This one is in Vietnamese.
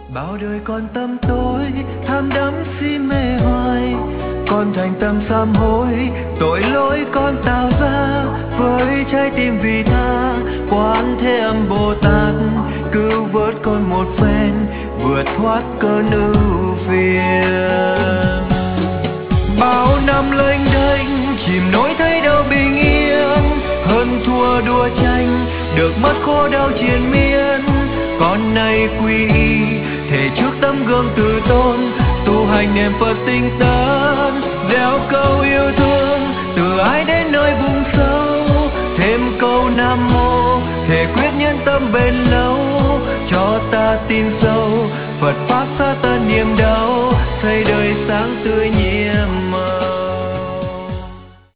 Bao đời con tâm tối tham đắm si mê hoài, con thành tâm sám hối tội lỗi con tạo ra. Với trái tim vị tha quán thế âm Bồ Tát, cứu vớt con một phen vượt thoát cơn ưu phiền. Bao năm lênh đênh chìm nổi thấy đâu bình yên, hơn thua đua tranh được mất khổ đau triền miên. Con nay quy y thể trước tấm gương từ tôn, tu hành niệm Phật tinh tấn, gieo câu yêu thương từ ái đến nơi vùng sâu. Thêm câu Nam Mô thể quyết nhân tâm bền lâu, cho ta tin sâu Phật pháp xa tan niềm đau, xây đời sáng tươi nhiều.